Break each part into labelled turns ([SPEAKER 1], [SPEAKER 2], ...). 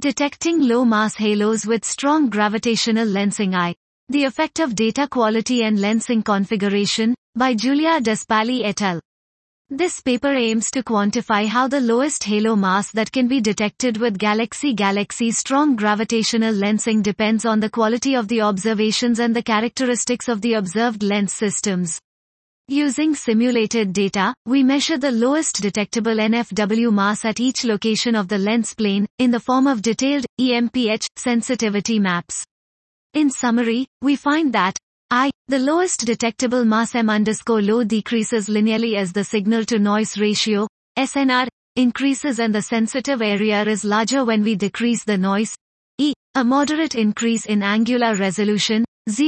[SPEAKER 1] Detecting low-mass halos with strong gravitational lensing I. The effect of data quality and lensing configuration, by Giulia Despali et al. This paper aims to quantify how the lowest halo mass that can be detected with galaxy-galaxy strong gravitational lensing depends on the quality of the observations and the characteristics of the observed lens systems. Using simulated data, we measure the lowest detectable NFW mass at each location of the lens plane, in the form of detailed, EMPH, sensitivity maps. In summary, we find that I, the lowest detectable mass m_low decreases linearly as the signal-to-noise ratio, SNR, increases and the sensitive area is larger when we decrease the noise. E, a moderate increase in angular resolution,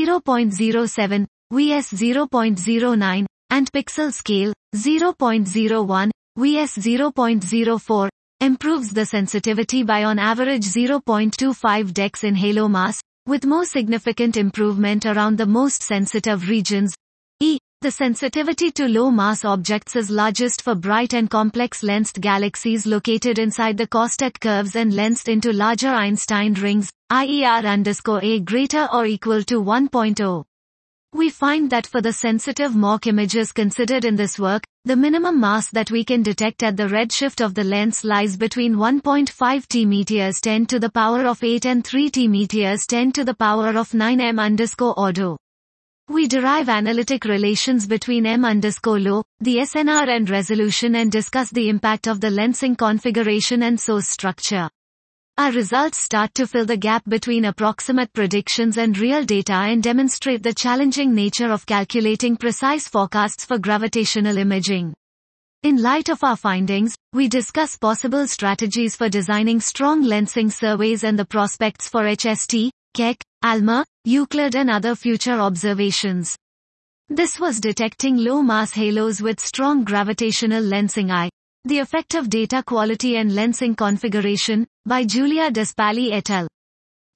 [SPEAKER 1] 0.07, vs 0.09, and pixel scale, 0.01, vs 0.04, improves the sensitivity by on average 0.25 dex in halo mass, with more significant improvement around the most sensitive regions. E. The sensitivity to low-mass objects is largest for bright and complex lensed galaxies located inside the Korstek curves and lensed into larger Einstein rings, IER_A greater or equal to 1.0. We find that for the sensitive Mach images considered in this work, the minimum mass that we can detect at the redshift of the lens lies between 1.5 t meters 10 to the power of 8 and 3 t meters 10 to the power of 9 m_ordo. We derive analytic relations between m_low, the SNR and resolution and discuss the impact of the lensing configuration and source structure. Our results start to fill the gap between approximate predictions and real data and demonstrate the challenging nature of calculating precise forecasts for gravitational imaging. In light of our findings, we discuss possible strategies for designing strong lensing surveys and the prospects for HST, Keck, ALMA, Euclid and other future observations. This was Detecting Low-Mass Halos with Strong Gravitational Lensing I. The Effect of Data Quality and Lensing Configuration, by Giulia Despali et al.